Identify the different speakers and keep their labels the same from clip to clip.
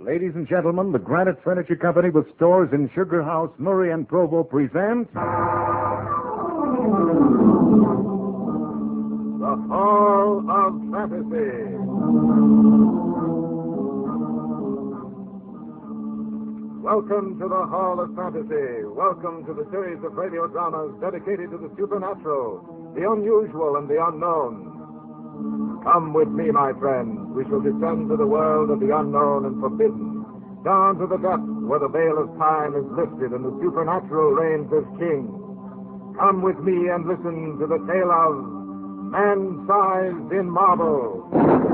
Speaker 1: Ladies and gentlemen, the Granite Furniture Company with stores in Sugar House, Murray, and Provo presents... The Hall of Fantasy. Welcome to the Hall of Fantasy. Welcome to the series of radio dramas dedicated to the supernatural, the unusual, and the unknown. Come with me, my friends. We shall descend to the world of the unknown and forbidden, down to the depths where the veil of time is lifted and the supernatural reigns as king. Come with me and listen to the tale of Man-Sized in Marble.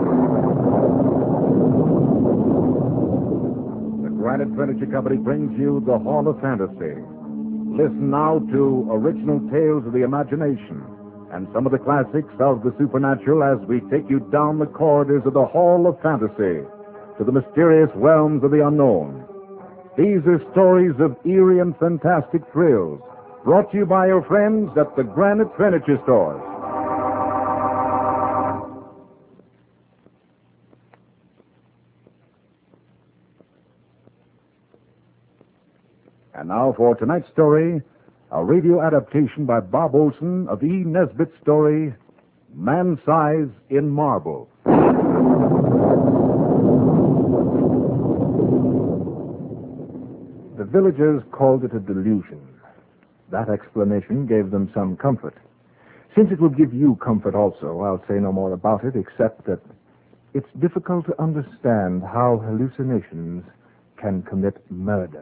Speaker 1: The Granite Furniture Company brings you the Hall of Fantasy. Listen now to original tales of the imagination and some of the classics of the supernatural as we take you down the corridors of the Hall of Fantasy to the mysterious realms of the unknown. These are stories of eerie and fantastic thrills, brought to you by your friends at the Granite Furniture Stores. And now for tonight's story, a radio adaptation by Bob Olson of E. Nesbitt's story, Man-Sized in Marble. The villagers called it a delusion. That explanation gave them some comfort. Since it will give you comfort also, I'll say no more about it, except that it's difficult to understand how hallucinations can commit murder.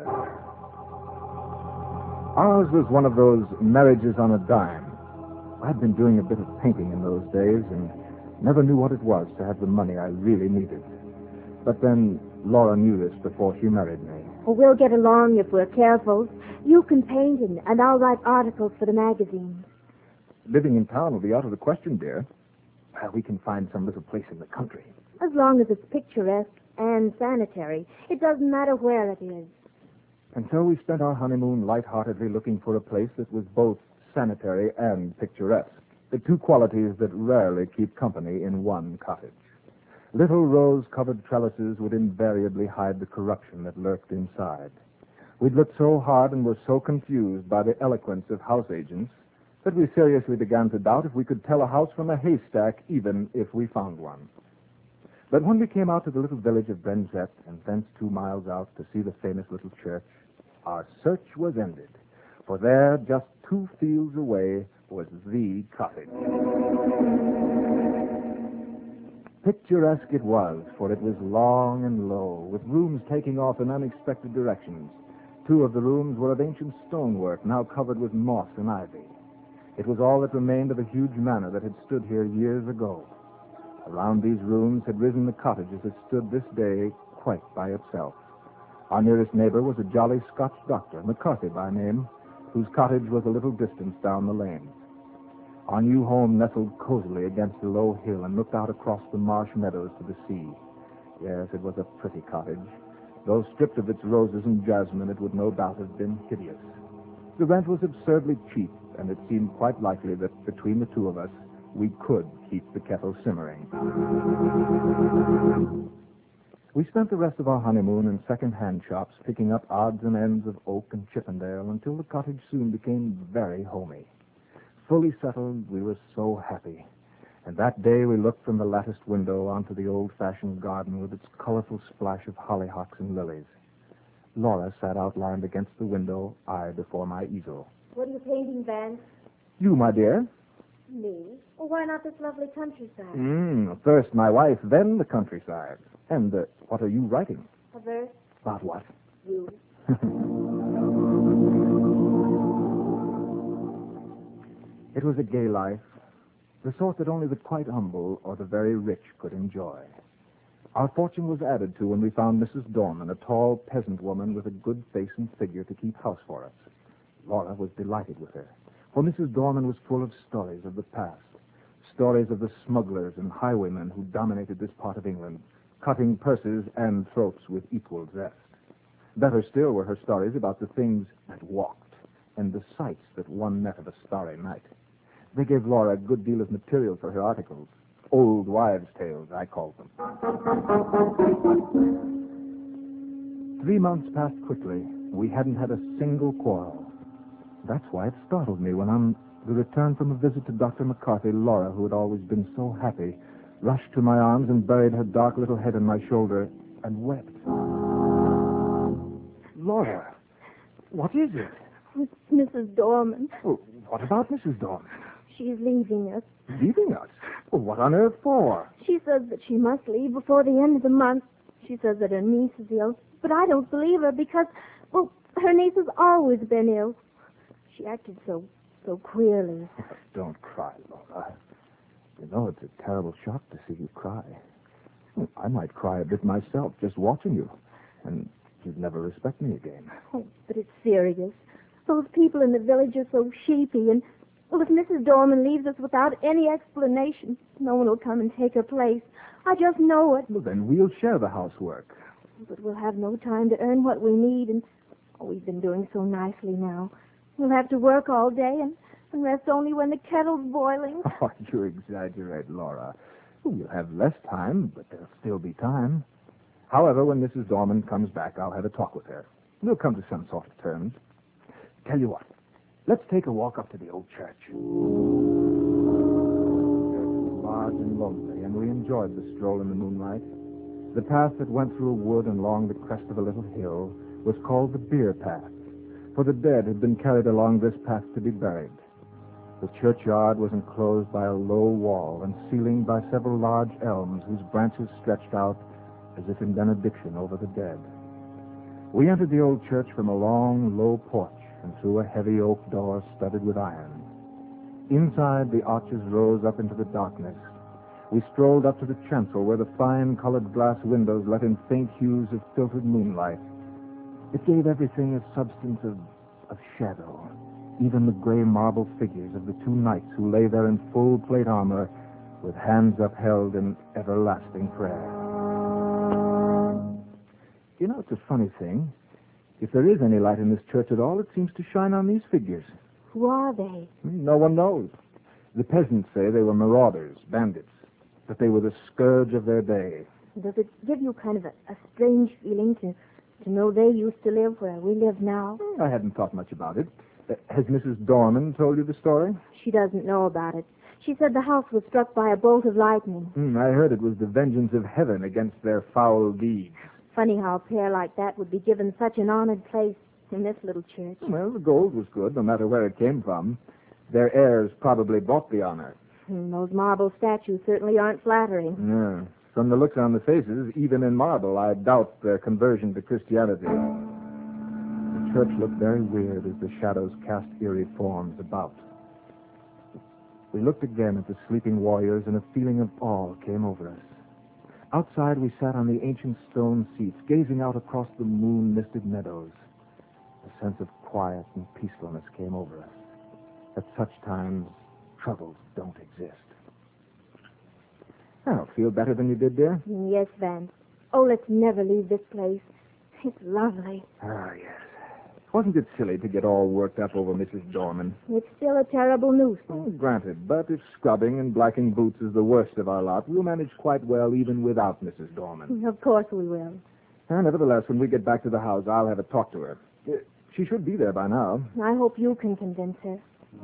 Speaker 1: Ours was one of those marriages on a dime. I'd been doing a bit of painting in those days and never knew what it was to have the money I really needed. But then Laura knew this before she married me.
Speaker 2: Oh, we'll get along if we're careful. You can paint and I'll write articles for the magazines.
Speaker 3: Living in town will be out of the question, dear. We can find some little place in the country.
Speaker 2: As long as it's picturesque and sanitary. It doesn't matter where it is.
Speaker 3: And so we spent our honeymoon lightheartedly looking for a place that was both sanitary and picturesque, the two qualities that rarely keep company in one cottage. Little rose-covered trellises would invariably hide the corruption that lurked inside. We'd looked so hard and were so confused by the eloquence of house agents that we seriously began to doubt if we could tell a house from a haystack, even if we found one. But when we came out to the little village of Brenzett and thence 2 miles out to see the famous little church, our search was ended, for there, just 2 fields away, was the cottage. Picturesque it was, for it was long and low, with rooms taking off in unexpected directions. 2 of the rooms were of ancient stonework, now covered with moss and ivy. It was all that remained of a huge manor that had stood here years ago. Around these rooms had risen the cottage as it stood this day, quite by itself. Our nearest neighbor was a jolly Scotch doctor, McCarthy by name, whose cottage was a little distance down the lane. Our new home nestled cozily against a low hill and looked out across the marsh meadows to the sea. Yes, it was a pretty cottage. Though stripped of its roses and jasmine, it would no doubt have been hideous. The rent was absurdly cheap, and it seemed quite likely that between the 2 of us, we could keep the kettle simmering. We spent the rest of our honeymoon in second-hand shops, picking up odds and ends of oak and Chippendale until the cottage soon became very homey. Fully settled, we were so happy. And that day we looked from the latticed window onto the old-fashioned garden with its colorful splash of hollyhocks and lilies. Laura sat outlined against the window, I before my easel.
Speaker 2: What are you painting, Vance?
Speaker 3: You, my dear?
Speaker 2: Me? Well, why not this lovely countryside?
Speaker 3: First my wife, then the countryside. And what are you writing?
Speaker 2: A verse?
Speaker 3: About what?
Speaker 2: You.
Speaker 3: It was a gay life, the sort that only the quite humble or the very rich could enjoy. Our fortune was added to when we found Mrs. Dorman, a tall peasant woman with a good face and figure to keep house for us. Laura was delighted with her, for Mrs. Dorman was full of stories of the past, stories of the smugglers and highwaymen who dominated this part of England, cutting purses and throats with equal zest. Better still were her stories about the things that walked and the sights that one met of a starry night. They gave Laura a good deal of material for her articles. Old wives' tales, I called them. 3 months passed quickly. We hadn't had a single quarrel. That's why it startled me when on the return from a visit to Dr. McCarthy, Laura, who had always been so happy, rushed to my arms and buried her dark little head on my shoulder and wept. Laura, what is it?
Speaker 2: It's Mrs. Dorman.
Speaker 3: Well, what about Mrs. Dorman?
Speaker 2: She's leaving us.
Speaker 3: Leaving us? Well, what on earth for?
Speaker 2: She says that she must leave before the end of the month. She says that her niece is ill. But I don't believe her because, well, her niece has always been ill. She acted so queerly.
Speaker 3: Don't cry, Laura. You know, it's a terrible shock to see you cry. I might cry a bit myself just watching you. And you'd never respect me again.
Speaker 2: Oh, but it's serious. Those people in the village are so sheepy, and, well, if Mrs. Dorman leaves us without any explanation, no one will come and take her place. I just know it.
Speaker 3: Well, then we'll share the housework.
Speaker 2: But we'll have no time to earn what we need, and we've been doing so nicely now. We'll have to work all day and rest only when the kettle's boiling.
Speaker 3: Oh, you exaggerate, Laura. We'll have less time, but there'll still be time. However, when Mrs. Dorman comes back, I'll have a talk with her. We'll come to some sort of terms. Tell you what, let's take a walk up to the old church. It was large and lonely, and we enjoyed the stroll in the moonlight. The path that went through a wood and along the crest of a little hill was called the Bier Path, for the dead had been carried along this path to be buried. The churchyard was enclosed by a low wall and ceilinged by several large elms whose branches stretched out as if in benediction over the dead. We entered the old church from a long, low porch and through a heavy oak door studded with iron. Inside, the arches rose up into the darkness. We strolled up to the chancel where the fine colored glass windows let in faint hues of filtered moonlight. It gave everything a substance of shadow, even the gray marble figures of the two knights who lay there in full plate armor with hands upheld in everlasting prayer. You know, it's a funny thing. If there is any light in this church at all, it seems to shine on these figures.
Speaker 2: Who are they?
Speaker 3: No one knows. The peasants say they were marauders, bandits, that they were the scourge of their day.
Speaker 2: Does it give you kind of a strange feeling to know they used to live where we live now?
Speaker 3: I hadn't thought much about it. Has Mrs. Dorman told you the story?
Speaker 2: She doesn't know about it. She said the house was struck by a bolt of lightning.
Speaker 3: I heard it was the vengeance of heaven against their foul deeds.
Speaker 2: Funny how a pair like that would be given such an honored place in this little church.
Speaker 3: Well, the gold was good, no matter where it came from. Their heirs probably bought the honor.
Speaker 2: Those marble statues certainly aren't flattering.
Speaker 3: Yeah. From the looks on the faces, even in marble, I doubt their conversion to Christianity. The church looked very weird as the shadows cast eerie forms about. We looked again at the sleeping warriors, and a feeling of awe came over us. Outside, we sat on the ancient stone seats, gazing out across the moon-misted meadows. A sense of quiet and peacefulness came over us. At such times, troubles don't exist. Now, feel better than you did, dear?
Speaker 2: Yes, Vance. Oh, let's never leave this place. It's lovely.
Speaker 3: Ah, yes. Wasn't it silly to get all worked up over Mrs. Dorman?
Speaker 2: It's still a terrible nuisance.
Speaker 3: Oh, granted, but if scrubbing and blacking boots is the worst of our lot, we'll manage quite well even without Mrs. Dorman.
Speaker 2: Of course we will.
Speaker 3: Nevertheless, when we get back to the house, I'll have a talk to her. She should be there by now.
Speaker 2: I hope you can convince her.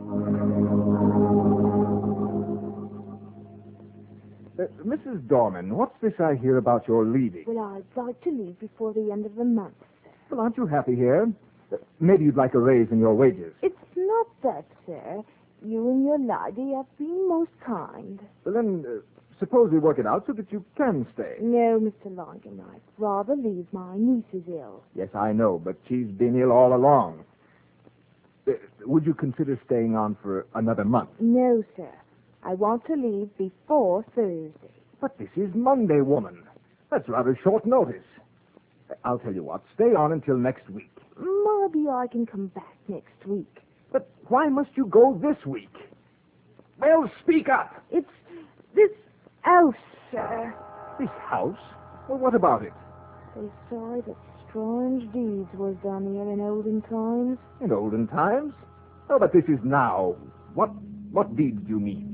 Speaker 3: Mrs. Dorman, what's this I hear about your leaving?
Speaker 2: Well, I'd like to leave before the end of the month.
Speaker 3: Well, aren't you happy here? Maybe you'd like a raise in your wages.
Speaker 2: It's not that, sir. You and your lady have been most kind.
Speaker 3: Well, then, suppose we work it out so that you can stay.
Speaker 2: No, Mr. Longan, I'd rather leave. My niece is ill.
Speaker 3: Yes, I know, but she's been ill all along. Would you consider staying on for another month?
Speaker 2: No, sir. I want to leave before Thursday.
Speaker 3: But this is Monday, woman. That's rather short notice. I'll tell you what, stay on until next week.
Speaker 2: Maybe I can come back next week.
Speaker 3: But why must you go this week? Well, speak up.
Speaker 2: It's this house, sir.
Speaker 3: This house? Well, what about it?
Speaker 2: They say that strange deeds was done here in olden times.
Speaker 3: In olden times? Oh, but this is now. What deeds do you mean?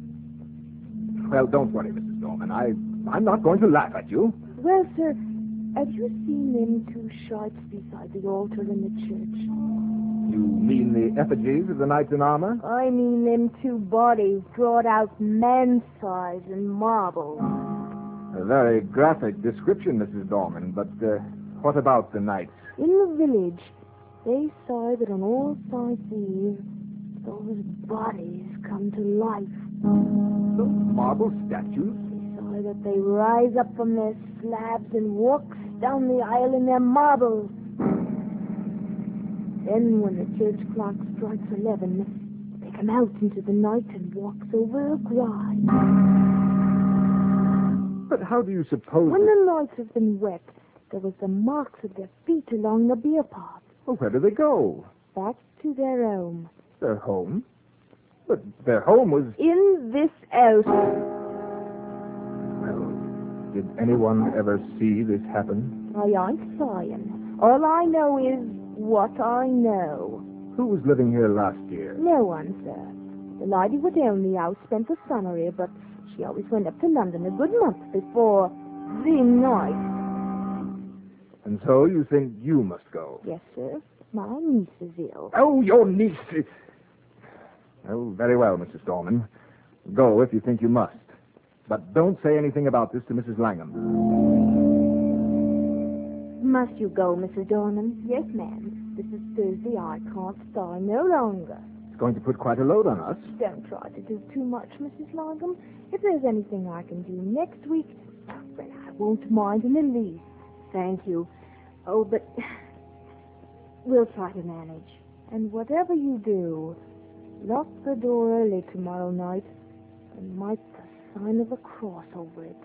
Speaker 3: Well, don't worry, Mrs. Dorman. I'm not going to laugh at you.
Speaker 2: Well, sir, Have you seen them two sharps beside the altar in the church?
Speaker 3: You mean the effigies of the knights in armor?
Speaker 2: I mean them two bodies drawn out man-size in marble.
Speaker 3: A very graphic description, Mrs. Dorman, but what about the knights?
Speaker 2: In the village, they say that on all sides eve, those bodies come to life.
Speaker 3: Those marble statues?
Speaker 2: They say that they rise up from their slabs and walk down the aisle in their marbles. Then when the church clock strikes 11, they come out into the night and walks over a gride.
Speaker 3: But how do you suppose...
Speaker 2: When the lights have been wet, there was the marks of their feet along the beer path.
Speaker 3: Well, where do they go?
Speaker 2: Back to their home.
Speaker 3: Their home? But their home was...
Speaker 2: In this house.
Speaker 3: Well, did anyone ever see this happen?
Speaker 2: I ain't saying. All I know is what I know.
Speaker 3: Who was living here last year?
Speaker 2: No one, sir. The lady who owned the house spent the summer here, but she always went up to London a good month before the night.
Speaker 3: And so you think you must go?
Speaker 2: Yes, sir. My niece is ill.
Speaker 3: Oh, your niece. Oh, very well, Mrs. Dorman. Go if you think you must. But don't say anything about this to Mrs. Langham.
Speaker 2: Must you go, Mrs. Dorman? Yes, ma'am. This is Thursday. I can't stay no longer.
Speaker 3: It's going to put quite a load on us.
Speaker 2: Don't try to do too much, Mrs. Langham. If there's anything I can do next week, well, I won't mind in the least. Thank you. Oh, but we'll try to manage. And whatever you do, lock the door early tomorrow night and mark the sign of the cross over it.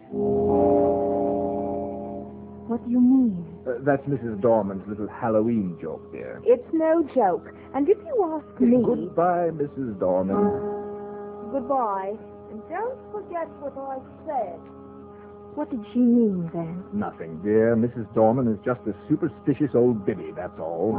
Speaker 2: What do you mean?
Speaker 3: That's Mrs. Dorman's little Halloween joke, dear.
Speaker 2: It's no joke. And if you ask me...
Speaker 3: Goodbye, Mrs. Dorman.
Speaker 2: Goodbye. And don't forget what I said. What did she mean, then?
Speaker 3: Nothing, dear. Mrs. Dorman is just a superstitious old biddy, that's all.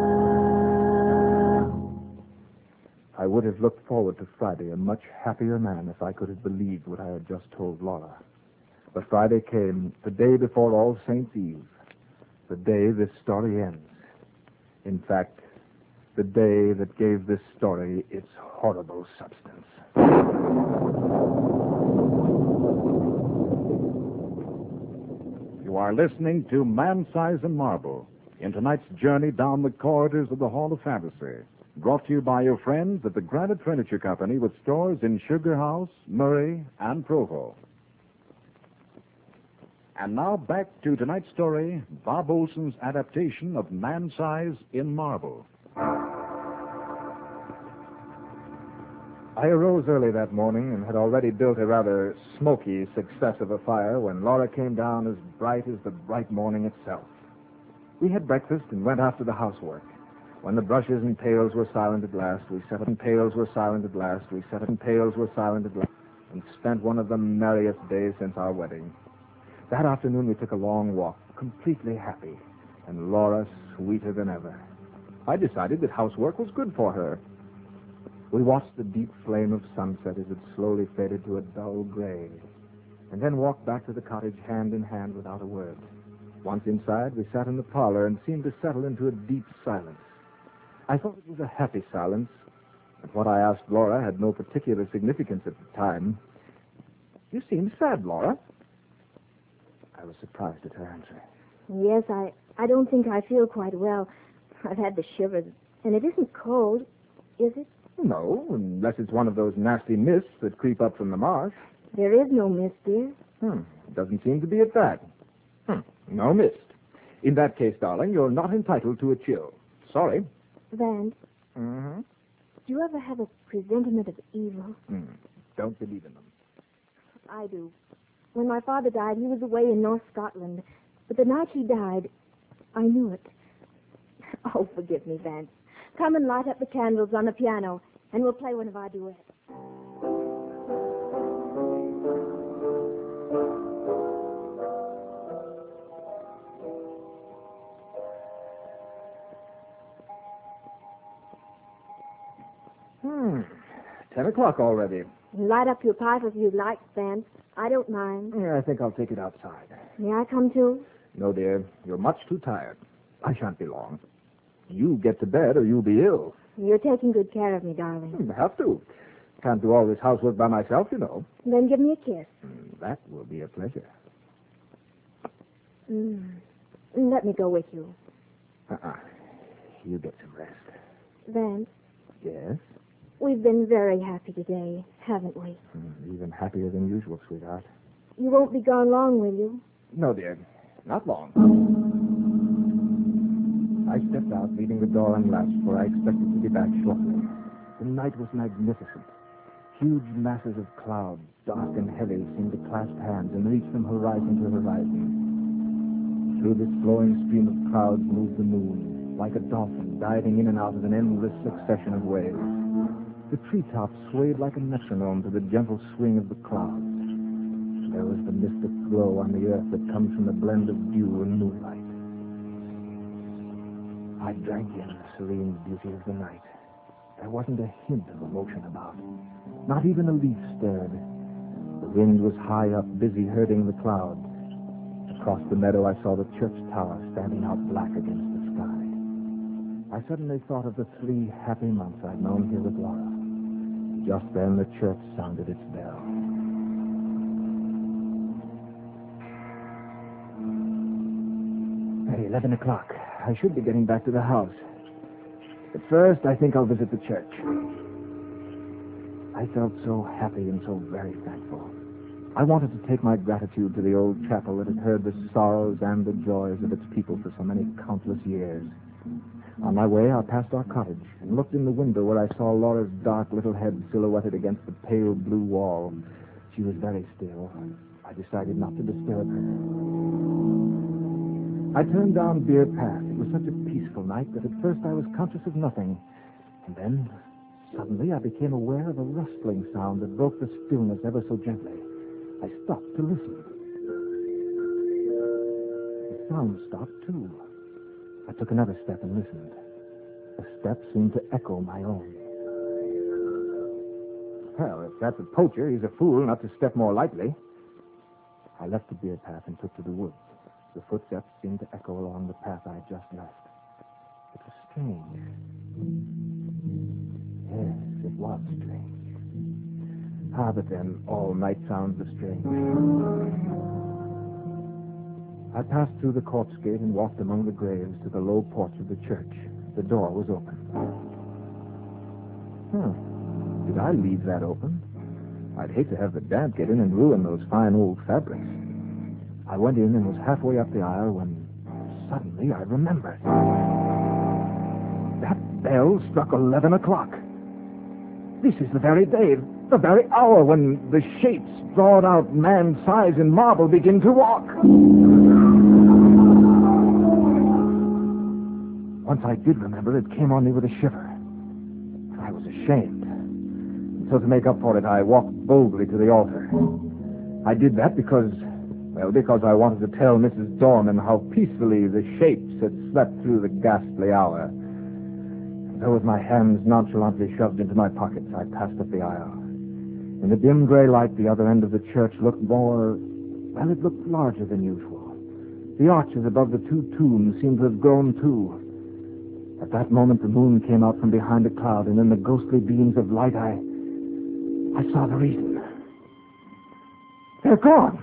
Speaker 3: I would have looked forward to Friday a much happier man if I could have believed what I had just told Laura. But Friday came, the day before All Saints' Eve, the day this story ends. In fact, the day that gave this story its horrible substance.
Speaker 4: You are listening to Man Size in Marble in tonight's journey down the corridors of the Hall of Fantasy, brought to you by your friends at the Granite Furniture Company with stores in Sugar House, Murray, and Provo. And now back to tonight's story, Bob Olson's adaptation of Man Size in Marble.
Speaker 3: I arose early that morning and had already built a rather smoky success of a fire when Laura came down as bright as the bright morning itself. We had breakfast and went after the housework. When the brushes and pails were silent at last, we set up and pails were silent at last, we set up and pails were silent at last, and spent one of the merriest days since our wedding. That afternoon we took a long walk, completely happy, and Laura sweeter than ever. I decided that housework was good for her. We watched the deep flame of sunset as it slowly faded to a dull gray, and then walked back to the cottage hand in hand without a word. Once inside, we sat in the parlor and seemed to settle into a deep silence. I thought it was a happy silence, but what I asked Laura had no particular significance at the time. You seem sad, Laura. I was surprised at her answer.
Speaker 2: Yes, I don't think I feel quite well. I've had the shivers, and it isn't cold, is it?
Speaker 3: No, unless it's one of those nasty mists that creep up from the marsh.
Speaker 2: There is no mist, dear.
Speaker 3: Doesn't seem to be at that. No mist. In that case, darling, you're not entitled to a chill. Sorry.
Speaker 2: Vance,
Speaker 3: Mm-hmm.
Speaker 2: do you ever have a presentiment of evil?
Speaker 3: Don't believe in them.
Speaker 2: I do. When my father died, he was away in North Scotland. But the night he died, I knew it. Oh, forgive me, Vance. Come and light up the candles on the piano, and we'll play one of our duets.
Speaker 3: 10 o'clock already.
Speaker 2: Light up your pipe if you'd like, Vance. I don't mind.
Speaker 3: I think I'll take it outside.
Speaker 2: May I come too?
Speaker 3: No, dear. You're much too tired. I shan't be long. You get to bed or you'll be ill.
Speaker 2: You're taking good care of me, darling.
Speaker 3: Have to. Can't do all this housework by myself, you know.
Speaker 2: Then give me a kiss.
Speaker 3: That will be a pleasure.
Speaker 2: Let me go with you.
Speaker 3: You get some rest.
Speaker 2: Vance,
Speaker 3: Yes?
Speaker 2: we've been very happy today, haven't we?
Speaker 3: Even happier than usual, sweetheart.
Speaker 2: You won't be gone long, will you?
Speaker 3: No, dear. Not long. I stepped out, leaving the door unlatched, for I expected to be back shortly. The night was magnificent. Huge masses of cloud, dark and heavy, seemed to clasp hands and reach from horizon to horizon. Through this flowing stream of clouds moved the moon, like a dolphin diving in and out of an endless succession of waves. The treetops swayed like a metronome to the gentle swing of the clouds. There was the mystic glow on the earth that comes from the blend of dew and moonlight. I drank in the serene beauty of the night. There wasn't a hint of emotion about. Not even a leaf stirred. The wind was high up, busy herding the clouds. Across the meadow, I saw the church tower standing out black against the sky. I suddenly thought of the 3 happy months I'd known here with Laura. Just then, the church sounded its bell. Hey, 11 o'clock. I should be getting back to the house. But first, I think I'll visit the church. I felt so happy and so very thankful. I wanted to take my gratitude to the old chapel that had heard the sorrows and the joys of its people for so many countless years. On my way, I passed our cottage and looked in the window where I saw Laura's dark little head silhouetted against the pale blue wall. She was very still. I decided not to disturb her. I turned down Deer Path. It was such a peaceful night that at first I was conscious of nothing. And then, suddenly, I became aware of a rustling sound that broke the stillness ever so gently. I stopped to listen. The sound stopped, too. I took another step and listened. The step seemed to echo my own. Well, if that's a poacher, he's a fool not to step more lightly. I left the Deer Path and took to the woods. The footsteps seemed to echo along the path I had just left. It was strange. Yes, it was strange. But then, all night sounds are strange. I passed through the corpse gate and walked among the graves to the low porch of the church. The door was open. Did I leave that open? I'd hate to have the damp get in and ruin those fine old fabrics. I went in and was halfway up the aisle when suddenly I remembered. That bell struck 11 o'clock. This is the very day, the very hour when the shapes drawn out man's size in marble begin to walk. Once I did remember, it came on me with a shiver. I was ashamed. And so to make up for it, I walked boldly to the altar. I did that because I wanted to tell Mrs. Dorman how peacefully the shapes had slept through the ghastly hour. And so with my hands nonchalantly shoved into my pockets, I passed up the aisle. In the dim gray light, the other end of the church looked it looked larger than usual. The arches above the 2 tombs seemed to have grown too. At that moment, the moon came out from behind a cloud, and in the ghostly beams of light, I saw the reason. They're gone.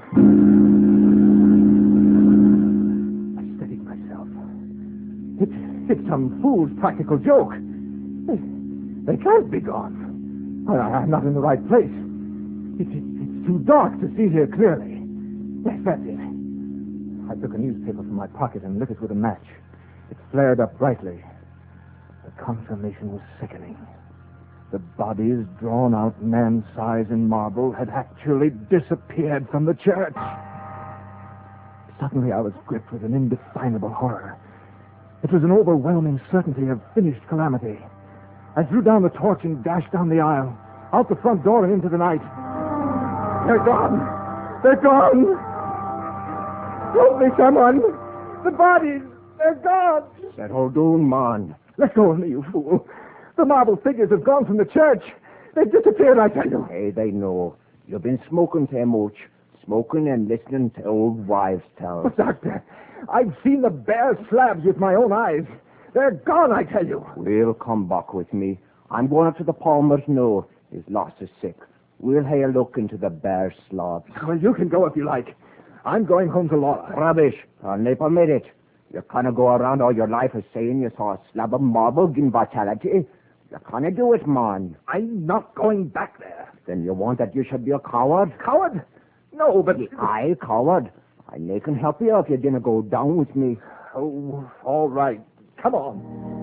Speaker 3: I steadied myself. It's some fool's practical joke. They can't be gone. I'm not in the right place. It's too dark to see here clearly. Yes, that's it. I took a newspaper from my pocket and lit it with a match. It flared up brightly. The confirmation was sickening. The bodies, drawn out man's size in marble, had actually disappeared from the church. Suddenly I was gripped with an indefinable horror. It was an overwhelming certainty of finished calamity. I threw down the torch and dashed down the aisle, out the front door and into the night. They're gone! They're gone! Help me, someone! The bodies! They're gone!
Speaker 5: Settle down, man.
Speaker 3: Let go of me, you fool. The marble figures have gone from the church. They've disappeared, I tell you.
Speaker 5: Hey, they know. You've been smoking too much. Smoking and listening to old wives' tales.
Speaker 3: But, Doctor, I've seen the bare slabs with my own eyes. They're gone, I tell you.
Speaker 5: We'll come back with me. I'm going up to the Palmers now. His loss is sick. We'll have a look into the bare slabs.
Speaker 3: Well, you can go if you like. I'm going home to Laura.
Speaker 5: Rubbish. I'll never admit it. You can't go around all your life as saying you saw a slab of marble in vitality. You can't do it, man.
Speaker 3: I'm not going back there.
Speaker 5: Then you want that you should be a coward?
Speaker 3: Coward? No, but...
Speaker 5: I coward. I can help you if you didn't go down with me.
Speaker 3: Oh, all right. Come on.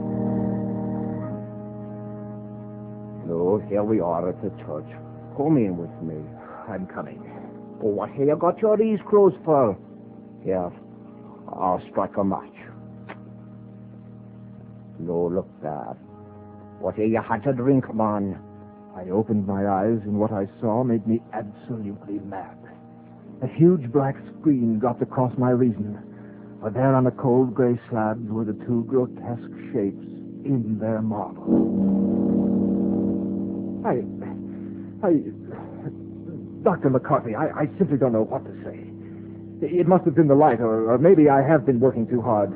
Speaker 5: No, here we are at the church. Come in with me.
Speaker 3: I'm coming.
Speaker 5: Oh, what have you got your eyes closed for? Here, I'll strike a match. No, look there. What have you had to drink, man?
Speaker 3: I opened my eyes, and what I saw made me absolutely mad. A huge black screen dropped across my reason. For there on the cold gray slabs were the two grotesque shapes in their marble. Dr. McCarthy, I simply don't know what to say. It must have been the light, or maybe I have been working too hard.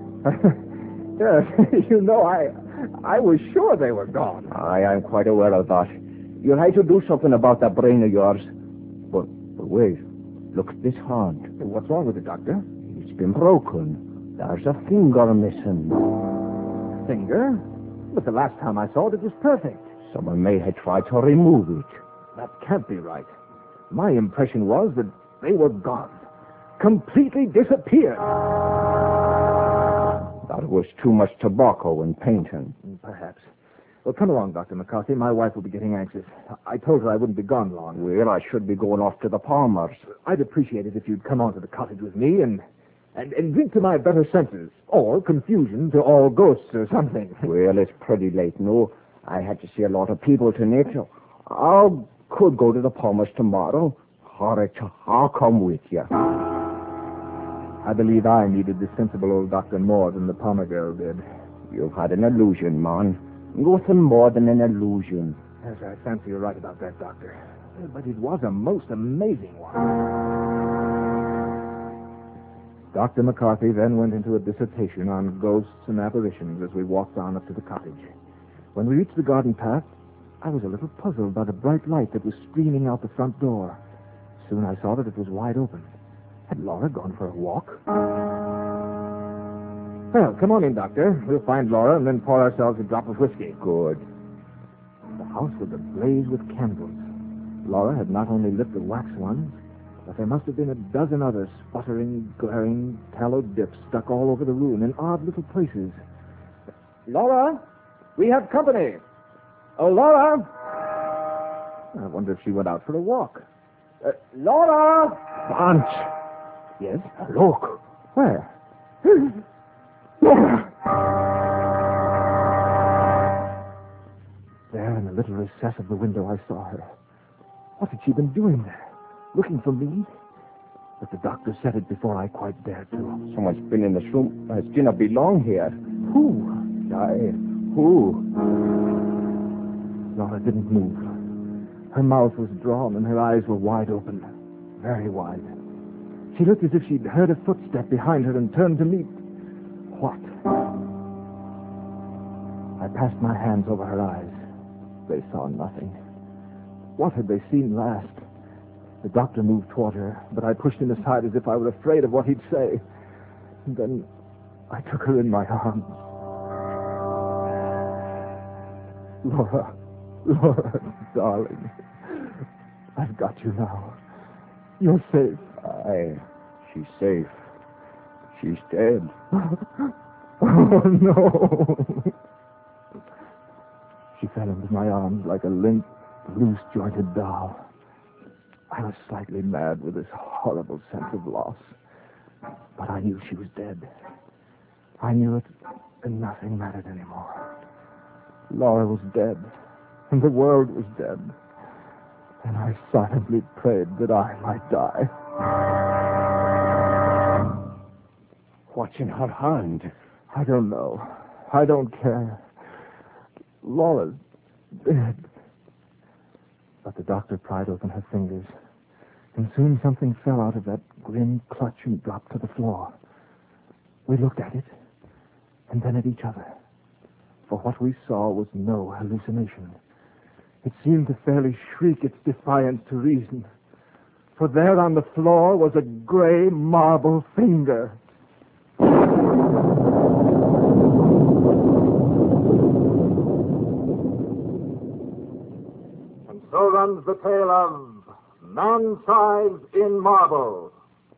Speaker 3: Yes, you know, I was sure they were gone.
Speaker 5: I'm quite aware of that. You'll have to do something about that brain of yours. But wait, look at this hand.
Speaker 3: What's wrong with it, Doctor?
Speaker 5: It's been broken. There's a finger missing.
Speaker 3: Finger? But the last time I saw it, it was perfect.
Speaker 5: Someone may have tried to remove it.
Speaker 3: That can't be right. My impression was that they were gone. Completely disappeared.
Speaker 5: That was too much tobacco and painting.
Speaker 3: Perhaps. Well, come along, Dr. McCarthy. My wife will be getting anxious. I told her I wouldn't be gone long.
Speaker 5: Well, I should be going off to the Palmers.
Speaker 3: I'd appreciate it if you'd come on to the cottage with me and drink to my better senses. Or confusion to all ghosts or something.
Speaker 5: Well, it's pretty late, no. I had to see a lot of people tonight. I could go to the Palmers tomorrow. I'll come with you.
Speaker 3: I believe I needed the sensible old doctor more than the Palmer girl did.
Speaker 5: You've had an illusion, man. Nothing more than an illusion.
Speaker 3: Yes, I fancy you're right about that, Doctor. But it was a most amazing one. Dr. McCarthy then went into a dissertation on ghosts and apparitions as we walked on up to the cottage. When we reached the garden path, I was a little puzzled by the bright light that was streaming out the front door. Soon I saw that it was wide open. Had Laura gone for a walk? Well, come on in, Doctor. We'll find Laura and then pour ourselves a drop of whiskey.
Speaker 5: Good.
Speaker 3: The house was ablaze with candles. Laura had not only lit the wax ones, but there must have been a dozen other sputtering, glaring tallow dips stuck all over the room in odd little places. Laura, we have company. Oh, Laura! I wonder if she went out for a walk. Laura!
Speaker 5: Bunch!
Speaker 3: Yes?
Speaker 5: Look!
Speaker 3: Where?
Speaker 5: Laura!
Speaker 3: There in the little recess of the window I saw her. What had she been doing there? Looking for me? But the doctor said it before I quite dared to.
Speaker 5: Someone's been in this room. It didn't belong here.
Speaker 3: Who?
Speaker 5: Who?
Speaker 3: Laura didn't move. Her mouth was drawn and her eyes were wide open. Very wide. She looked as if she'd heard a footstep behind her and turned to meet... What? I passed my hands over her eyes. They saw nothing. What had they seen last? The doctor moved toward her, but I pushed him aside as if I were afraid of what he'd say. And then I took her in my arms. Laura, darling, I've got you now. You're safe.
Speaker 5: Aye, she's safe. She's dead.
Speaker 3: Oh, no. She fell into my arms like a limp, loose-jointed doll. I was slightly mad with this horrible sense of loss. But I knew she was dead. I knew it, and nothing mattered anymore. Laura was dead, and the world was dead. And I silently prayed that I might die.
Speaker 5: What's in her hand?
Speaker 3: I don't know. I don't care. Laura's dead. But the doctor pried open her fingers, and soon something fell out of that grim clutch and dropped to the floor. We looked at it, and then at each other. For what we saw was no hallucination. It seemed to fairly shriek its defiance to reason. For there on the floor was a gray marble finger.
Speaker 1: And so runs the tale of Man-Size in Marble.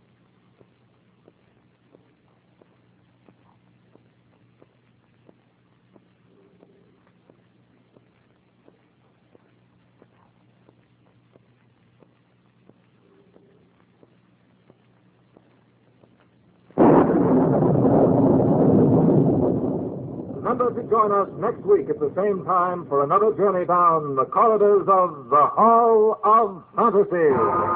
Speaker 1: Remember to join us next week at the same time for another journey down the corridors of the Hall of Fantasy.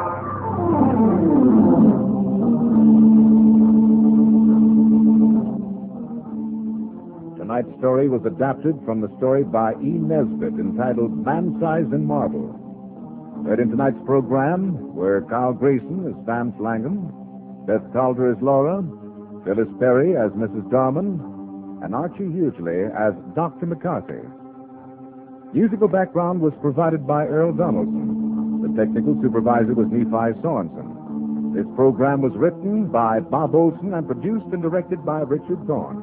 Speaker 4: Tonight's story was adapted from the story by E. Nesbitt entitled Man-Size in Marble. Heard in tonight's program were Carl Grayson as Vance Langham, Beth Calder as Laura, Phyllis Perry as Mrs. Dorman, and Archie Hughley as Dr. McCarthy. Musical background was provided by Earl Donaldson. The technical supervisor was Nephi Sorensen. This program was written by Bob Olson and produced and directed by Richard Thorne.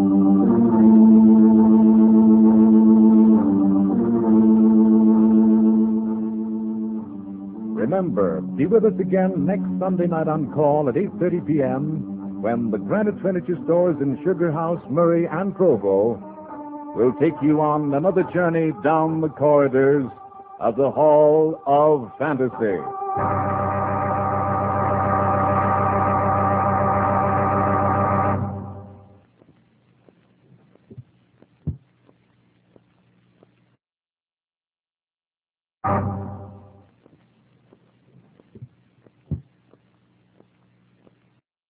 Speaker 4: Remember, be with us again next Sunday night on call at 8:30 p.m. when the Granite Furniture Stores in Sugar House, Murray, and Provo will take you on another journey down the corridors of the Hall of Fantasy.